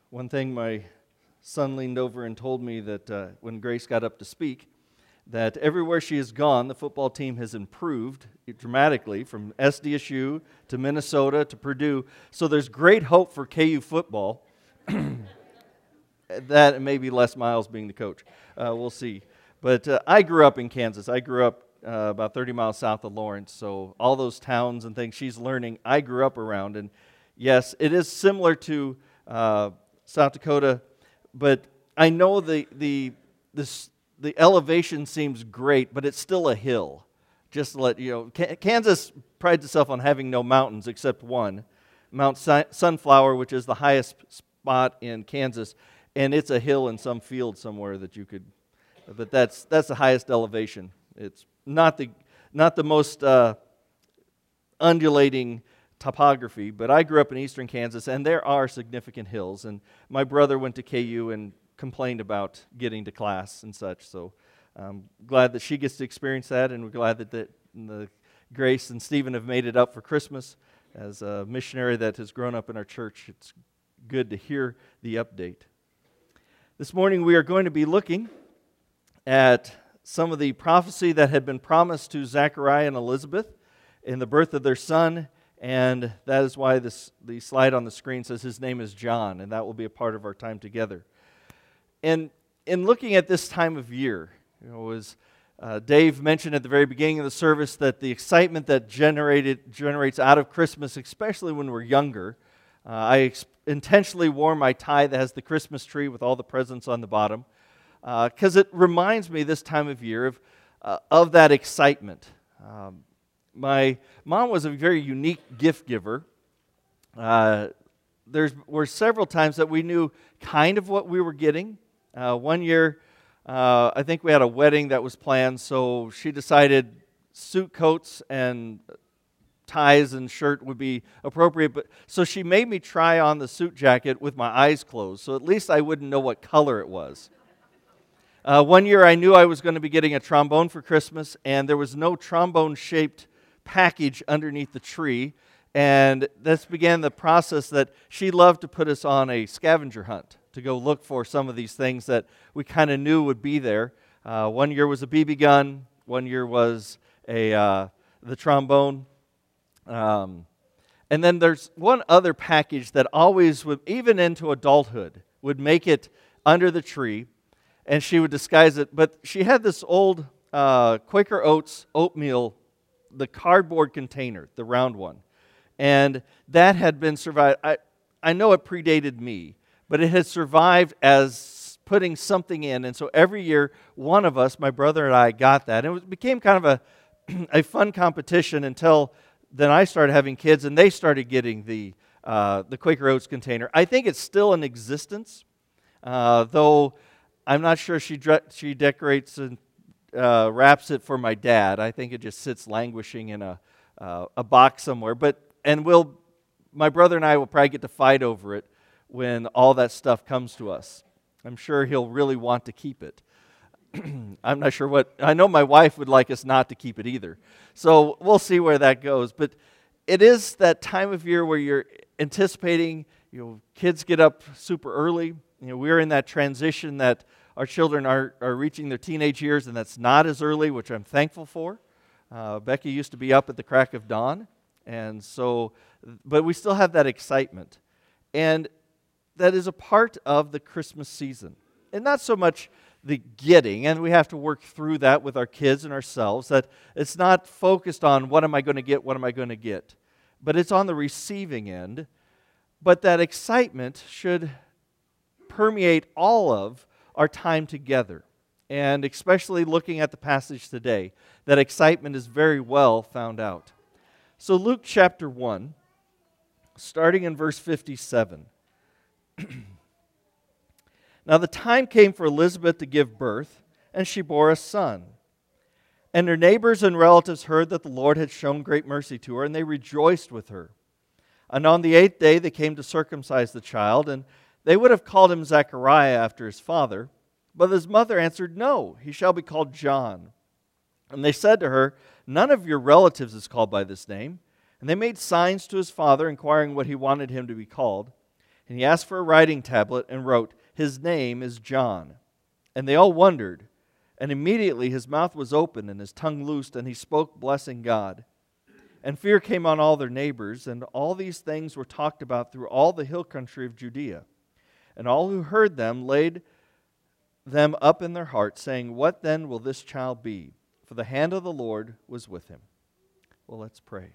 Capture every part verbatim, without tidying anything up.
One thing my son leaned over and told me that uh, when Grace got up to speak, that everywhere she has gone, the football team has improved dramatically from S D S U to Minnesota to Purdue. So there's great hope for K U football. That and maybe Les Miles being the coach. Uh, we'll see. But uh, I grew up in Kansas. I grew up uh, about thirty miles south of Lawrence. So all those towns and things she's learning, I grew up around. And yes, it is similar to uh, South Dakota, but I know the the this. The elevation seems great, but it's still a hill. Just to let you know, Kansas prides itself on having no mountains except one, Mount Sunflower, which is the highest spot in Kansas, and it's a hill in some field somewhere that you could. But that's that's the highest elevation. It's not the not the most uh, undulating topography, but I grew up in eastern Kansas, and there are significant hills. And my brother went to K U and complained about getting to class and such. So I'm glad that she gets to experience that, and we're glad that the, the Grace and Stephen have made it up for Christmas. As a missionary that has grown up in our church, it's good to hear the update. This morning we are going to be looking at some of the prophecy that had been promised to Zechariah and Elizabeth in the birth of their son, and that is why this the slide on the screen says his name is John, and that will be a part of our time together. And in looking at this time of year, you know, as uh, Dave mentioned at the very beginning of the service, that the excitement that generated generates out of Christmas, especially when we're younger, uh, I ex- intentionally wore my tie that has the Christmas tree with all the presents on the bottom, because uh, it reminds me this time of year of uh, of that excitement. Um, my mom was a very unique gift giver. Uh, there were several times that we knew kind of what we were getting. Uh, one year, uh, I think we had a wedding that was planned, so she decided suit coats and ties and shirt would be appropriate. But so she made me try on the suit jacket with my eyes closed, so at least I wouldn't know what color it was. Uh, one year, I knew I was going to be getting a trombone for Christmas, and there was no trombone-shaped package underneath the tree. And this began the process that she loved to put us on a scavenger hunt to go look for some of these things that we kind of knew would be there. Uh, one year was a B B gun. One year was a uh, the trombone. Um, and then there's one other package that always would, even into adulthood, would make it under the tree, and she would disguise it. But she had this old uh, Quaker Oats oatmeal, the cardboard container, the round one. And that had been survived. I, I know it predated me, but it had survived as putting something in. And so every year, one of us, my brother and I, got that. And it became kind of a, a fun competition until then I started having kids and they started getting the uh, the Quaker Oats container. I think it's still in existence, uh, though I'm not sure she dre- she decorates and uh, wraps it for my dad. I think it just sits languishing in a uh, a box somewhere. But And we'll, my brother and I will probably get to fight over it when all that stuff comes to us. I'm sure he'll really want to keep it. I'm not sure what, I know my wife would like us not to keep it either. So we'll see where that goes. But it is that time of year where you're anticipating, you know, kids get up super early. You know, we're in that transition that our children are, are reaching their teenage years, and that's not as early, which I'm thankful for. Uh, Becky used to be up at the crack of dawn. And so, but we still have that excitement. And that is a part of the Christmas season. And not so much the getting, and we have to work through that with our kids and ourselves, that it's not focused on what am I going to get, what am I going to get. But it's on the receiving end. But that excitement should permeate all of our time together. And especially looking at the passage today, that excitement is very well found out. So Luke chapter one, starting in verse fifty-seven. Now the time came for Elizabeth to give birth, and she bore a son. And her neighbors and relatives heard that the Lord had shown great mercy to her, and they rejoiced with her. And on the eighth day they came to circumcise the child, and they would have called him Zechariah after his father. But his mother answered, "No, he shall be called John." And they said to her, "None of your relatives is called by this name." And they made signs to his father, inquiring what he wanted him to be called. And he asked for a writing tablet and wrote, "His name is John." And they all wondered. And immediately his mouth was opened and his tongue loosed, and he spoke, blessing God. And fear came on all their neighbors, and all these things were talked about through all the hill country of Judea. And all who heard them laid them up in their hearts, saying, "What then will this child be?" For the hand of the Lord was with him. Well, let's pray.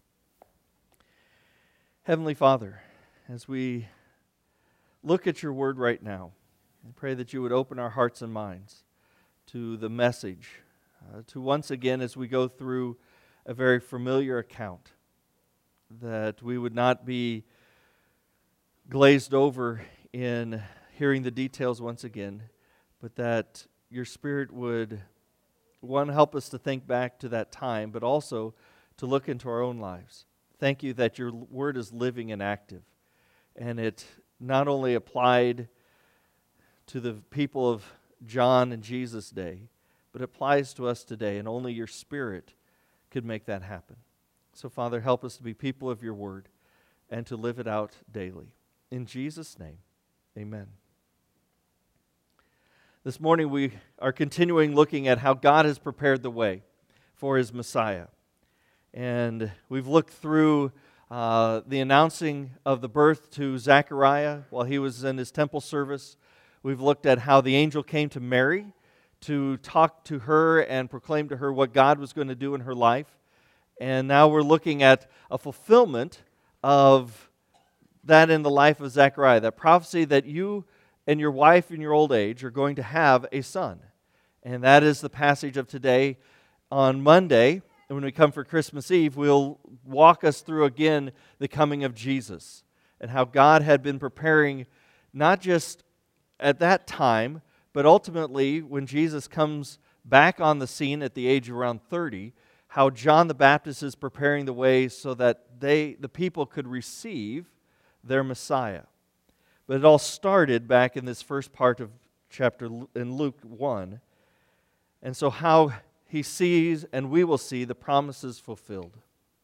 Heavenly Father, as we look at your word right now, I pray that you would open our hearts and minds to the message, uh, to once again, as we go through a very familiar account, that we would not be glazed over in hearing the details once again, but that your Spirit would, one, help us to think back to that time, but also to look into our own lives. Thank you that your word is living and active, and it not only applied to the people of John and Jesus' day, but applies to us today, and only your Spirit could make that happen. So, Father, help us to be people of your word and to live it out daily. In Jesus' name, amen. This morning we are continuing looking at how God has prepared the way for his Messiah. And we've looked through uh, the announcing of the birth to Zechariah while he was in his temple service. We've looked at how the angel came to Mary to talk to her and proclaim to her what God was going to do in her life. And now we're looking at a fulfillment of that in the life of Zechariah, that prophecy that you and your wife in your old age are going to have a son. And that is the passage of today. On Monday, when we come for Christmas Eve, we'll walk us through again the coming of Jesus and how God had been preparing not just at that time, but ultimately when Jesus comes back on the scene at the age of around thirty, how John the Baptist is preparing the way so that they, the people could receive their Messiah. But it all started back in this first part of chapter in Luke one. And so how he sees, and we will see, the promises fulfilled.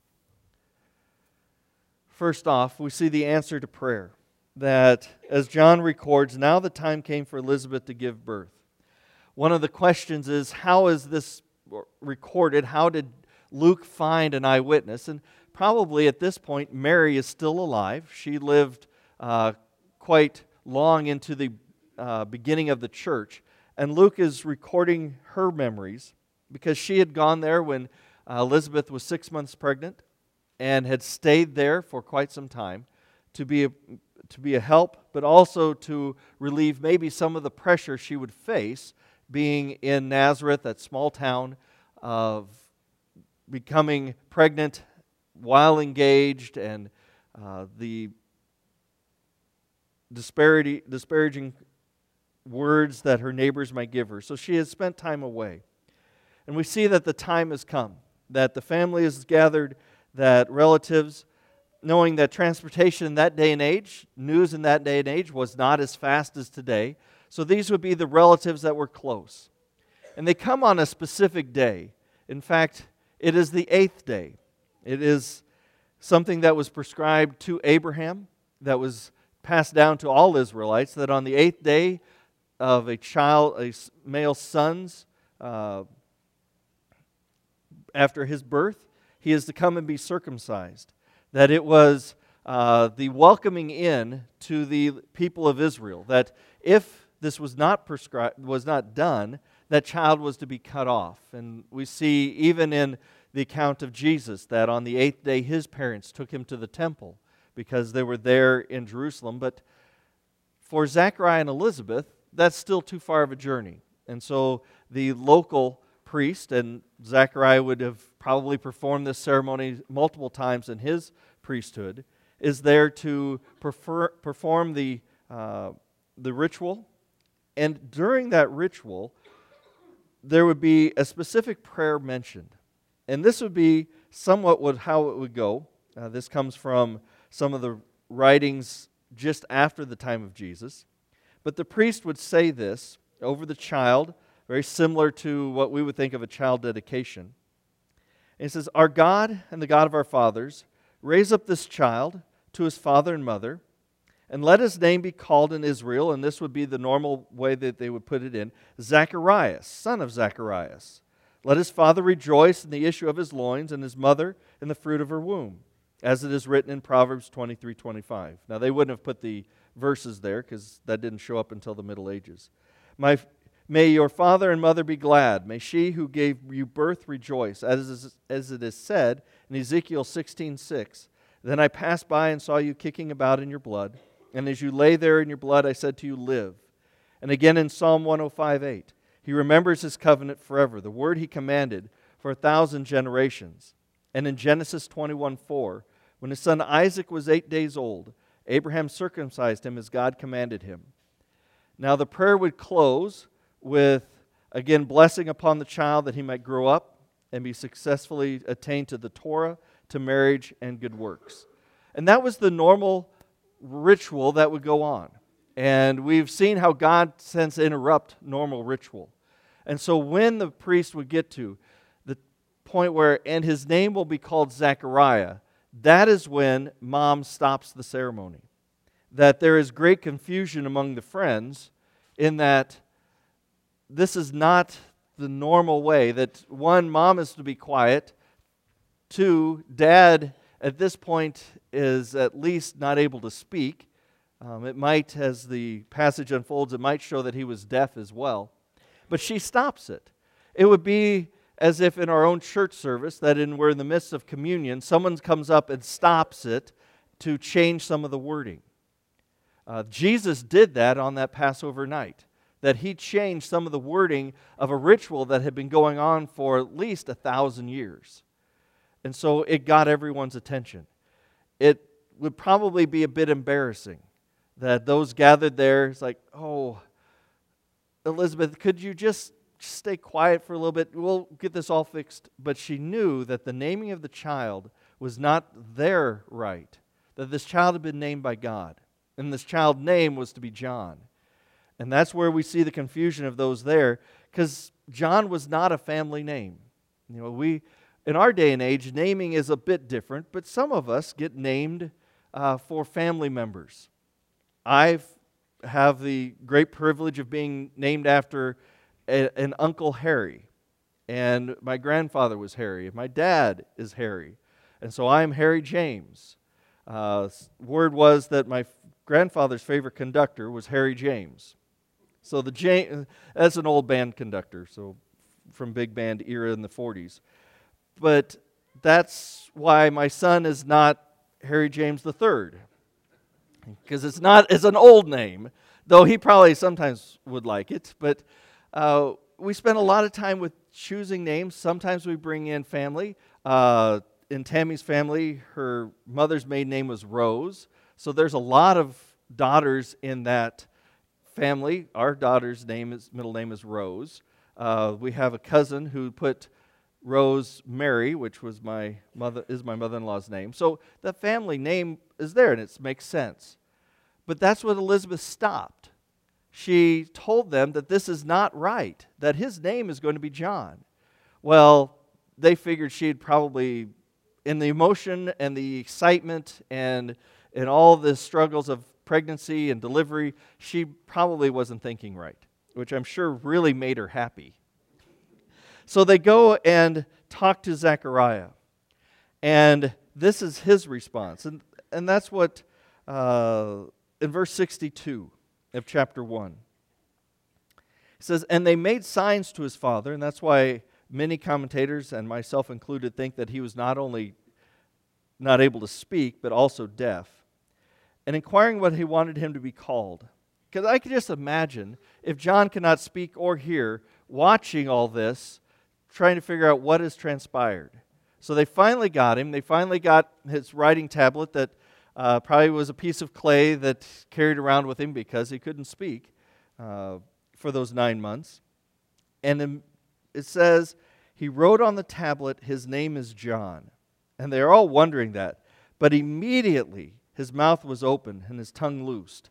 First off, we see the answer to prayer. That, as John records, now the time came for Elizabeth to give birth. One of the questions is, how is this recorded? How did Luke find an eyewitness? And probably at this point, Mary is still alive. She lived uh, quite long into the uh, beginning of the church. And Luke is recording her memories because she had gone there when uh, Elizabeth was six months pregnant and had stayed there for quite some time to be a, to be a help, but also to relieve maybe some of the pressure she would face being in Nazareth, that small town, of becoming pregnant while engaged, and uh, the disparity, disparaging words that her neighbors might give her. So she has spent time away. And we see that the time has come, that the family is gathered, that relatives, knowing that transportation in that day and age, news in that day and age, was not as fast as today. So these would be the relatives that were close. And they come on a specific day. In fact, it is the eighth day. It is something that was prescribed to Abraham, that was passed down to all Israelites, that on the eighth day of a child, a male son's, uh, after his birth, he is to come and be circumcised. That it was uh, the welcoming in to the people of Israel. That if this was not prescribed, was not done, that child was to be cut off. And we see even in the account of Jesus that on the eighth day his parents took him to the temple because they were there in Jerusalem. But for Zechariah and Elizabeth, that's still too far of a journey. And so the local priest, and Zechariah would have probably performed this ceremony multiple times in his priesthood, is there to prefer, perform the, uh, the ritual. And during that ritual, there would be a specific prayer mentioned. And this would be somewhat what, how it would go. Uh, this comes from some of the writings just after the time of Jesus. But the priest would say this over the child, very similar to what we would think of a child dedication. And he says, "Our God and the God of our fathers, raise up this child to his father and mother, And let his name be called in Israel, and this would be the normal way that they would put it in, Zacharias, son of Zacharias. Let his father rejoice in the issue of his loins, and his mother in the fruit of her womb, as it is written in Proverbs twenty-three twenty-five. Now, they wouldn't have put the verses there because that didn't show up until the Middle Ages. My, may your father and mother be glad. May she who gave you birth rejoice, as, is, as it is said in Ezekiel sixteen six. Then I passed by and saw you kicking about in your blood. And as you lay there in your blood, I said to you, live. And again in Psalm one oh five eight, he remembers his covenant forever, the word he commanded for a thousand generations. And in Genesis twenty-one four, when his son Isaac was eight days old, Abraham circumcised him as God commanded him. Now the prayer would close with, again, blessing upon the child that he might grow up and be successfully attained to the Torah, to marriage, and good works. And that was the normal ritual that would go on. And we've seen how God tends to interrupt normal ritual. And so when the priest would get to the point where, and his name will be called Zechariah, that is when mom stops the ceremony. That there is great confusion among the friends in that this is not the normal way. That one, mom is to be quiet. Two, dad at this point is at least not able to speak. Um, it might, as the passage unfolds, it might show that he was deaf as well. But she stops it. It would be as if in our own church service, that in, we're in the midst of communion, someone comes up and stops it to change some of the wording. Uh, Jesus did that on that Passover night, that he changed some of the wording of a ritual that had been going on for at least a thousand years. And so it got everyone's attention. It would probably be a bit embarrassing that those gathered there, it's like, oh, Elizabeth, could you just stay quiet for a little bit? We'll get this all fixed. But she knew that the naming of the child was not their right, that this child had been named by God. And this child's name was to be John. And that's where we see the confusion of those there, because John was not a family name. You know, we... In our day and age, naming is a bit different, but some of us get named uh, for family members. I have the great privilege of being named after a, an Uncle Harry, and my grandfather was Harry, and my dad is Harry, and so I'm Harry James. Uh, word was that my grandfather's favorite conductor was Harry James. So the James, that's an old band conductor, so from big band era in the forties. But that's why my son is not Harry James the third. Because it's not, it's an old name, though he probably sometimes would like it. But uh, we spend a lot of time with choosing names. Sometimes we bring in family. Uh, in Tammy's family, her mother's maiden name was Rose. So there's a lot of daughters in that family. Our daughter's name is middle name is Rose. Uh, we have a cousin who put Rose Mary, which was my mother, is my mother-in-law's name. So the family name is there, and it makes sense. But that's what Elizabeth stopped. She told them that this is not right, that his name is going to be John. Well, they figured she'd probably, in the emotion and the excitement and, and all the struggles of pregnancy and delivery, she probably wasn't thinking right, which I'm sure really made her happy. So they go and talk to Zechariah, and this is his response. And, and that's what, uh, in verse sixty-two of chapter one, it says, and they made signs to his father, and that's why many commentators, and myself included, think that he was not only not able to speak, but also deaf, and inquiring what he wanted him to be called. Because I could just imagine, if John cannot speak or hear, watching all this, trying to figure out what has transpired. So they finally got him. They finally got his writing tablet that uh, probably was a piece of clay that carried around with him because he couldn't speak uh, for those nine months. And it says, he wrote on the tablet, his name is John. And they're all wondering that. But immediately his mouth was open and his tongue loosed.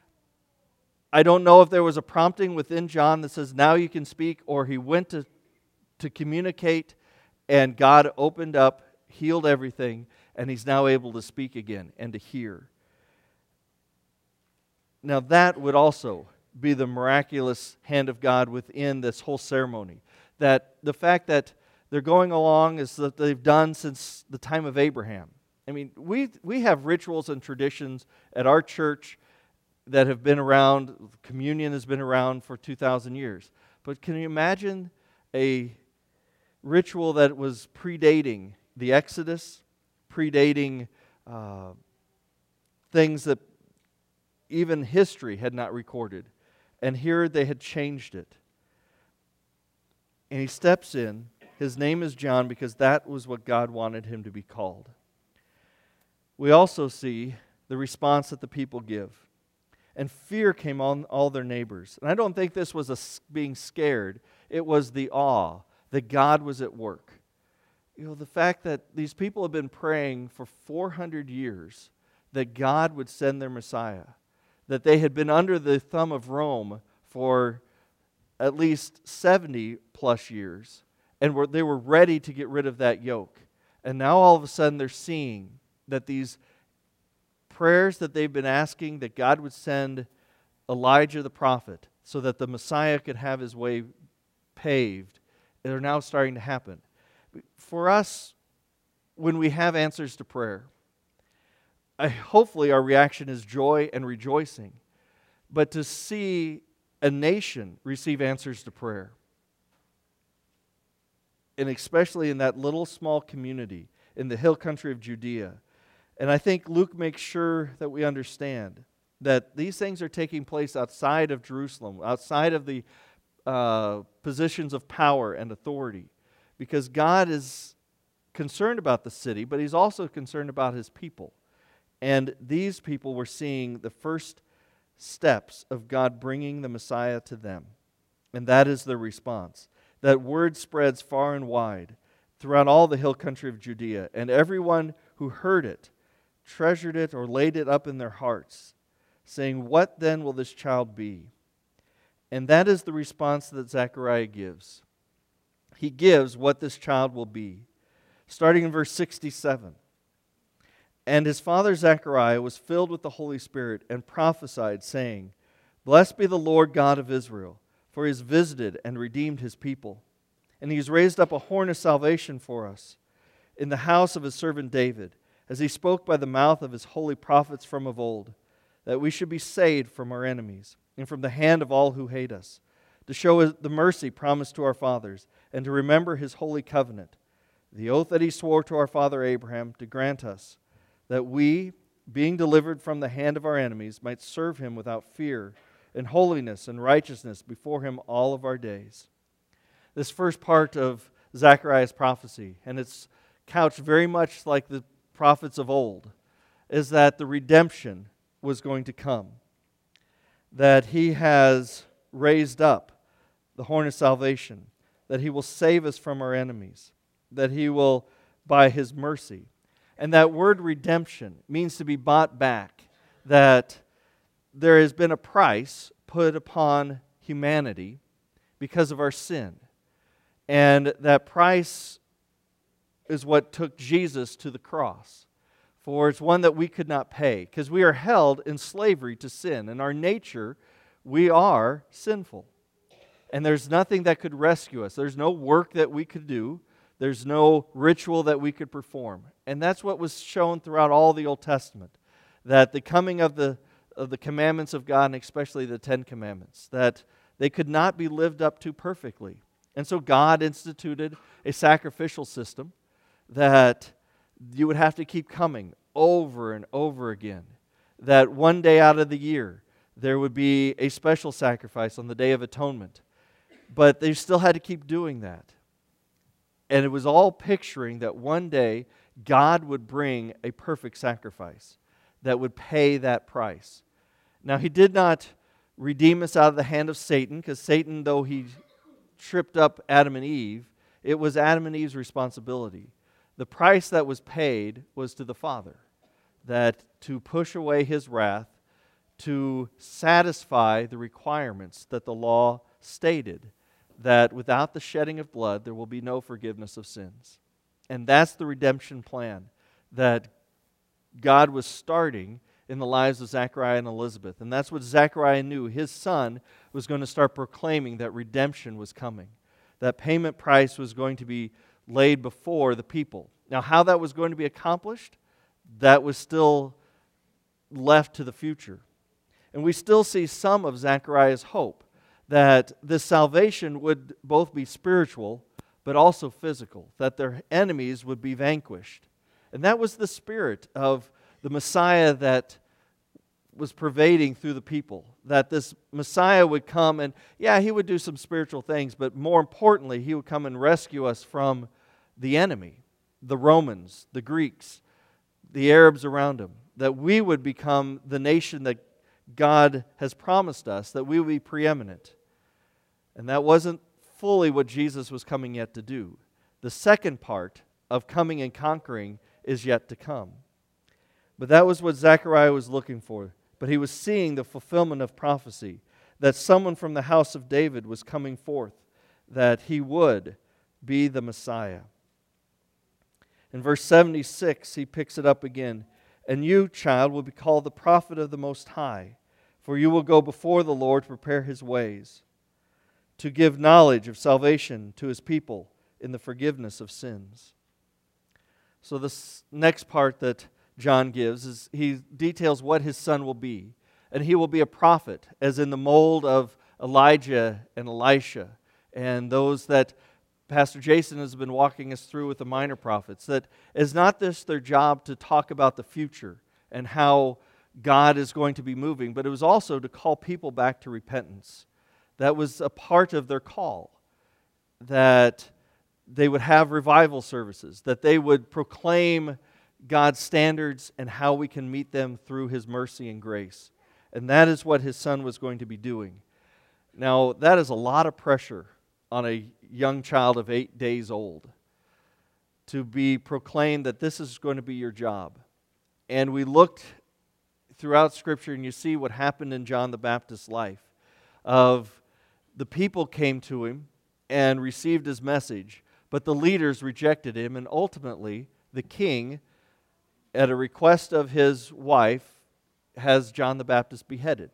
I don't know if there was a prompting within John that says, now you can speak, or he went to to communicate, and God opened up, healed everything, and he's now able to speak again and to hear. Now that would also be the miraculous hand of God within this whole ceremony. That the fact that they're going along is that they've done since the time of Abraham. I mean, we we have rituals and traditions at our church that have been around. Communion has been around for two thousand years. But can you imagine a ritual that was predating the Exodus, predating uh, things that even history had not recorded? And here they had changed it. And he steps in. His name is John because that was what God wanted him to be called. We also see the response that the people give. And fear came on all their neighbors. And I don't think this was a being scared. It was the awe that God was at work. You know, the fact that these people have been praying for four hundred years that God would send their Messiah, that they had been under the thumb of Rome for at least seventy plus years, and were, they were ready to get rid of that yoke. And now all of a sudden they're seeing that these prayers that they've been asking, that God would send Elijah the prophet so that the Messiah could have his way paved, are now starting to happen. For us, when we have answers to prayer, I, hopefully our reaction is joy and rejoicing. But to see a nation receive answers to prayer, and especially in that little small community in the hill country of Judea. And I think Luke makes sure that we understand that these things are taking place outside of Jerusalem, outside of the uh, positions of power and authority, because God is concerned about the city, but He's also concerned about His people. And these people were seeing the first steps of God bringing the Messiah to them. And that is their response. That word spreads far and wide throughout all the hill country of Judea, and everyone who heard it treasured it or laid it up in their hearts, saying, "What then will this child be?" And that is the response that Zechariah gives. He gives what this child will be. Starting in verse sixty-seven. And his father Zechariah was filled with the Holy Spirit and prophesied, saying, "Blessed be the Lord God of Israel, for He has visited and redeemed His people. And He has raised up a horn of salvation for us in the house of His servant David, as He spoke by the mouth of His holy prophets from of old, that we should be saved from our enemies and from the hand of all who hate us, to show the mercy promised to our fathers, and to remember His holy covenant, the oath that He swore to our father Abraham, to grant us, that we, being delivered from the hand of our enemies, might serve Him without fear, in holiness and righteousness before Him all of our days." This first part of Zechariah's prophecy, and it's couched very much like the prophets of old, is that the redemption was going to come. That He has raised up the horn of salvation, that He will save us from our enemies, that He will, by His mercy. And that word redemption means to be bought back, that there has been a price put upon humanity because of our sin. And that price is what took Jesus to the cross. For it's one that we could not pay, because we are held in slavery to sin. In our nature, we are sinful. And there's nothing that could rescue us. There's no work that we could do. There's no ritual that we could perform. And that's what was shown throughout all the Old Testament. That the coming of the of the commandments of God, and especially the Ten Commandments, that they could not be lived up to perfectly. And so God instituted a sacrificial system that you would have to keep coming over and over again. That one day out of the year, there would be a special sacrifice on the Day of Atonement. But they still had to keep doing that. And it was all picturing that one day God would bring a perfect sacrifice that would pay that price. Now, He did not redeem us out of the hand of Satan, because Satan, though he tripped up Adam and Eve, it was Adam and Eve's responsibility. The price that was paid was to the Father, that to push away His wrath, to satisfy the requirements that the law stated, that without the shedding of blood, there will be no forgiveness of sins. And that's the redemption plan that God was starting in the lives of Zechariah and Elizabeth. And that's what Zechariah knew. His son was going to start proclaiming that redemption was coming, that payment price was going to be laid before the people. Now, how that was going to be accomplished, that was still left to the future. And we still see some of Zechariah's hope that this salvation would both be spiritual but also physical, that their enemies would be vanquished. And that was the spirit of the Messiah that was pervading through the people, that this Messiah would come and, yeah, he would do some spiritual things, but more importantly, he would come and rescue us from the enemy, the Romans, the Greeks, the Arabs around him, that we would become the nation that God has promised us, that we would be preeminent. And that wasn't fully what Jesus was coming yet to do. The second part of coming and conquering is yet to come. But that was what Zechariah was looking for. But he was seeing the fulfillment of prophecy, that someone from the house of David was coming forth, that he would be the Messiah. In verse seventy-six, he picks it up again. And you, child, will be called the prophet of the Most High, for you will go before the Lord to prepare His ways, to give knowledge of salvation to His people in the forgiveness of sins. So this next part that John gives is he details what his son will be. And he will be a prophet, as in the mold of Elijah and Elisha, and those that Pastor Jason has been walking us through with the minor prophets, that is not this their job to talk about the future and how God is going to be moving, but it was also to call people back to repentance. That was a part of their call, that they would have revival services, that they would proclaim God's standards and how we can meet them through His mercy and grace. And that is what his son was going to be doing. Now, that is a lot of pressure on a young child of eight days old to be proclaimed that this is going to be your job. And we looked throughout Scripture and you see what happened in John the Baptist's life. Of the people came to him and received his message, but the leaders rejected him, and ultimately the king, at a request of his wife, has John the Baptist beheaded.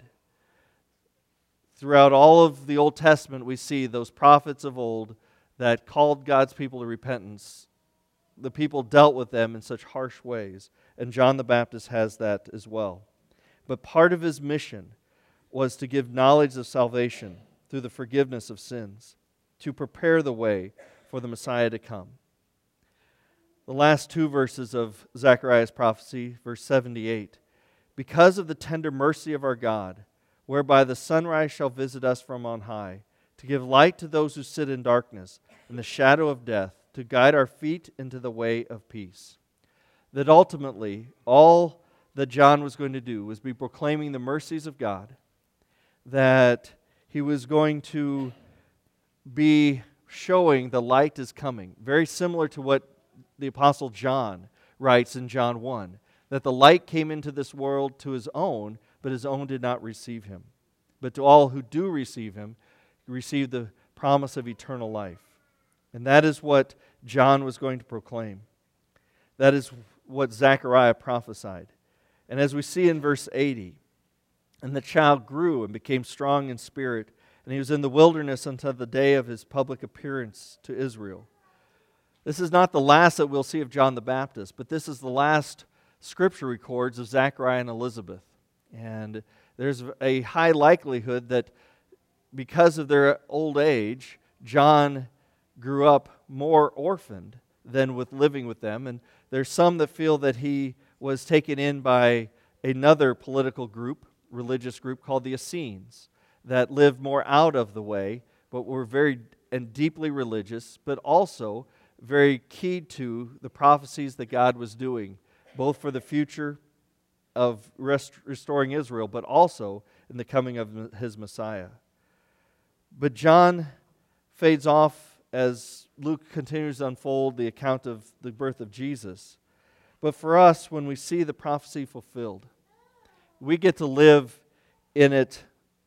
Throughout all of the Old Testament, we see those prophets of old that called God's people to repentance. The people dealt with them in such harsh ways, and John the Baptist has that as well. But part of his mission was to give knowledge of salvation through the forgiveness of sins, to prepare the way for the Messiah to come. The last two verses of Zechariah's prophecy, verse seventy-eight. Because of the tender mercy of our God, whereby the sunrise shall visit us from on high, to give light to those who sit in darkness and the shadow of death, to guide our feet into the way of peace. That ultimately, all that John was going to do was be proclaiming the mercies of God, that he was going to be showing the light is coming. Very similar to what the Apostle John writes in John one, that the light came into this world to his own, but his own did not receive him. But to all who do receive him, receive the promise of eternal life. And that is what John was going to proclaim. That is what Zechariah prophesied. And as we see in verse eighty, and the child grew and became strong in spirit, and he was in the wilderness until the day of his public appearance to Israel. This is not the last that we'll see of John the Baptist, but this is the last Scripture records of Zechariah and Elizabeth. And there's a high likelihood that because of their old age, John grew up more orphaned than with living with them. And there's some that feel that he was taken in by another political group, religious group called the Essenes, that lived more out of the way, but were very and deeply religious, but also very keyed to the prophecies that God was doing, both for the future of rest, restoring Israel, but also in the coming of his Messiah. But John fades off as Luke continues to unfold the account of the birth of Jesus. But for us, when we see the prophecy fulfilled, we get to live in it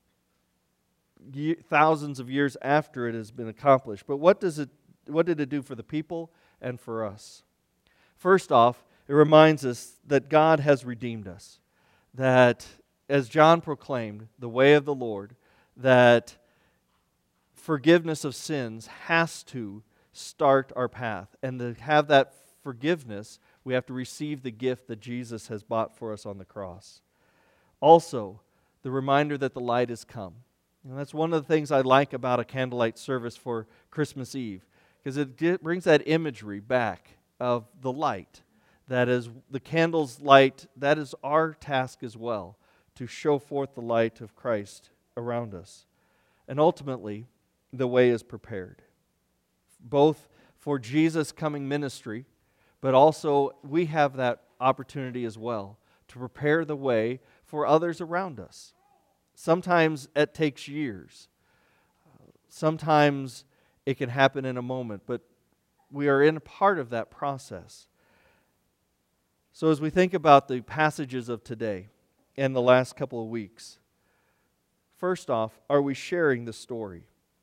thousands of years after it has been accomplished. But what does it, what did it do for the people and for us? First off, it reminds us that God has redeemed us, that, as John proclaimed, the way of the Lord, that forgiveness of sins has to start our path. And to have that forgiveness, we have to receive the gift that Jesus has bought for us on the cross. Also, the reminder that the light has come. And that's one of the things I like about a candlelight service for Christmas Eve, because it get, brings that imagery back of the light. That is the candle's light, that is our task as well, to show forth the light of Christ around us. And ultimately, the way is prepared, both for Jesus' coming ministry, but also we have that opportunity as well to prepare the way for others around us. Sometimes it takes years. Sometimes it can happen in a moment, but we are in a part of that process. So as we think about the passages of today and the last couple of weeks, first off, are we sharing the story?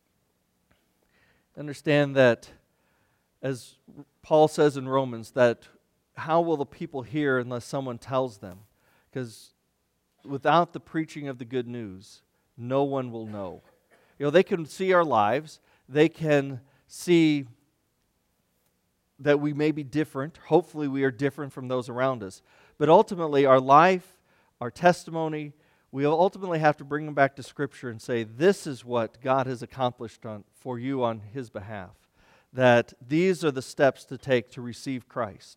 Understand that, as Paul says in Romans, that how will the people hear unless someone tells them? Because without the preaching of the good news, no one will know. You know, they can see our lives. They can see that we may be different. Hopefully we are different from those around us. But ultimately, our life, our testimony, we ultimately have to bring them back to Scripture and say, this is what God has accomplished on, for you on His behalf. That these are the steps to take to receive Christ.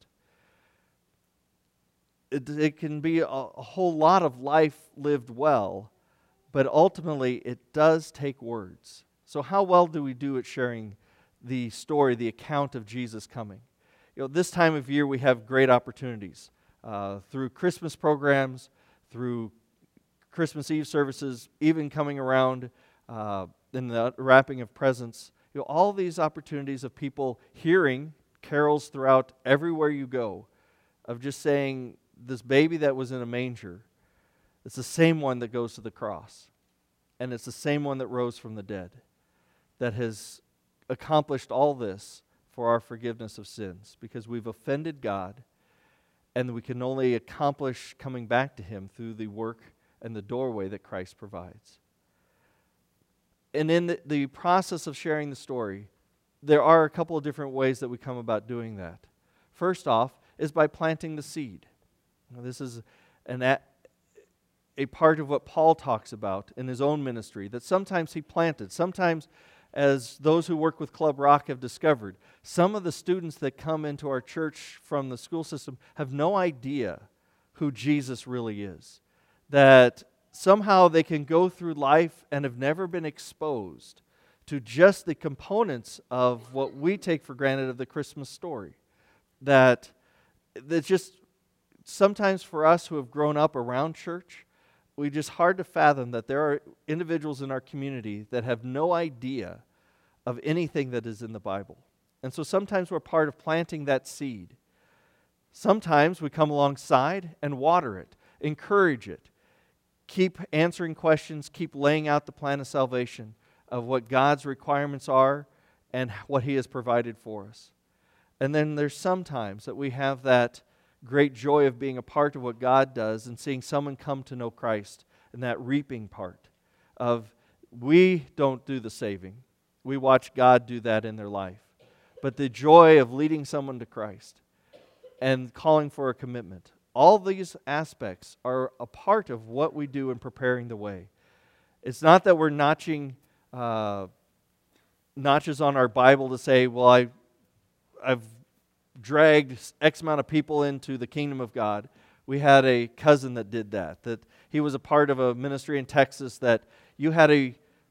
It, it can be a, a whole lot of life lived well, but ultimately it does take words. So how well do we do at sharing the story, the account of Jesus coming? You know, this time of year we have great opportunities uh, through Christmas programs, through Christmas Eve services, even coming around uh, in the wrapping of presents. You know, all these opportunities of people hearing carols throughout everywhere you go, of just saying, this baby that was in a manger, it's the same one that goes to the cross. And it's the same one that rose from the dead, that has accomplished all this for our forgiveness of sins, because we've offended God, and we can only accomplish coming back to Him through the work and the doorway that Christ provides. And in the, the process of sharing the story, there are a couple of different ways that we come about doing that. First off is by planting the seed. Now, this is an a, a part of what Paul talks about in his own ministry, that sometimes he planted. Sometimes, as those who work with Club Rock have discovered, some of the students that come into our church from the school system have no idea who Jesus really is. That somehow they can go through life and have never been exposed to just the components of what we take for granted of the Christmas story. That that's just sometimes for us who have grown up around church, we just hard to fathom that there are individuals in our community that have no idea of anything that is in the Bible. And so sometimes we're part of planting that seed. Sometimes we come alongside and water it, encourage it, keep answering questions, keep laying out the plan of salvation of what God's requirements are and what He has provided for us. And then there's sometimes that we have that great joy of being a part of what God does and seeing someone come to know Christ, and that reaping part of we don't do the saving. We watch God do that in their life. But the joy of leading someone to Christ and calling for a commitment, all these aspects are a part of what we do in preparing the way. It's not that we're notching uh, notches on our Bible to say, well, I, I've dragged X amount of people into the kingdom of God. We had a cousin that did that, that he was a part of a ministry in Texas that you had a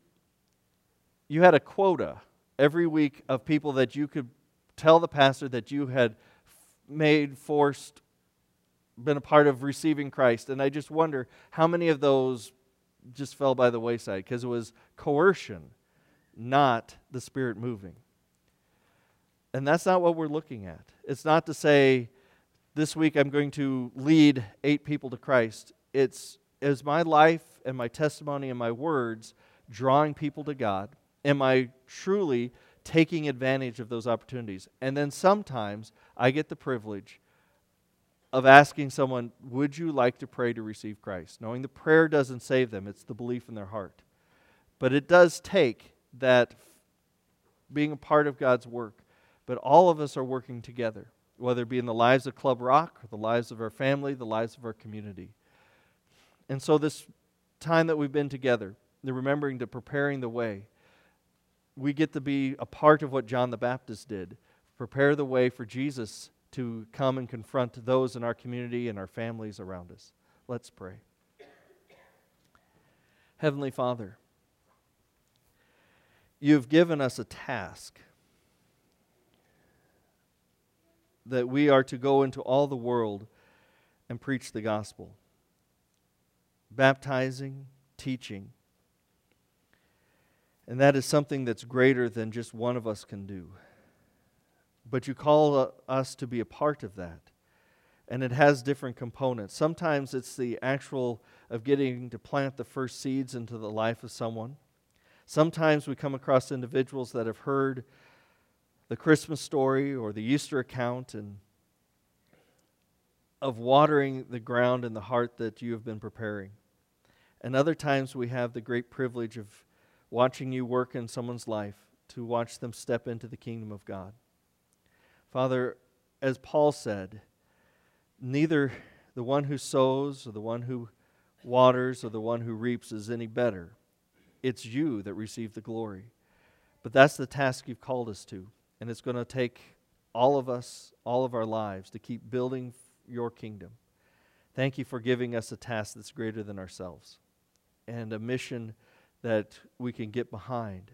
you had a quota every week of people that you could tell the pastor that you had made, forced, been a part of receiving Christ. And I just wonder how many of those just fell by the wayside because it was coercion, not the Spirit moving. And that's not what we're looking at. It's not to say, this week I'm going to lead eight people to Christ. It's, is my life and my testimony and my words drawing people to God? Am I truly taking advantage of those opportunities? And then sometimes I get the privilege of asking someone, would you like to pray to receive Christ? Knowing the prayer doesn't save them, it's the belief in their heart. But it does take that being a part of God's work. But all of us are working together, whether it be in the lives of Club Rock, or the lives of our family, the lives of our community. And so this time that we've been together, the remembering to preparing the way, we get to be a part of what John the Baptist did, prepare the way for Jesus to come and confront those in our community and our families around us. Let's pray. Heavenly Father, you've given us a task that we are to go into all the world and preach the gospel, baptizing, teaching. And that is something that's greater than just one of us can do. But you call uh, us to be a part of that. And it has different components. Sometimes it's the actual of getting to plant the first seeds into the life of someone. Sometimes we come across individuals that have heard the Christmas story or the Easter account and of watering the ground in the heart that you have been preparing. And other times we have the great privilege of watching you work in someone's life to watch them step into the kingdom of God. Father, as Paul said, neither the one who sows or the one who waters or the one who reaps is any better. It's you that receive the glory. But that's the task you've called us to. And it's going to take all of us, all of our lives, to keep building your kingdom. Thank you for giving us a task that's greater than ourselves and a mission that we can get behind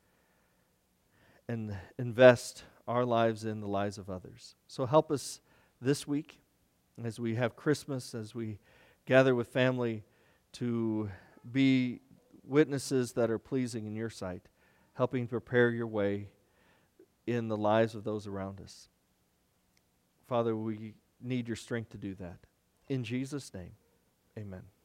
and invest our lives in the lives of others. So help us this week as we have Christmas, as we gather with family, to be witnesses that are pleasing in your sight, helping prepare your way in the lives of those around us. Father, we need your strength to do that. In Jesus' name, amen.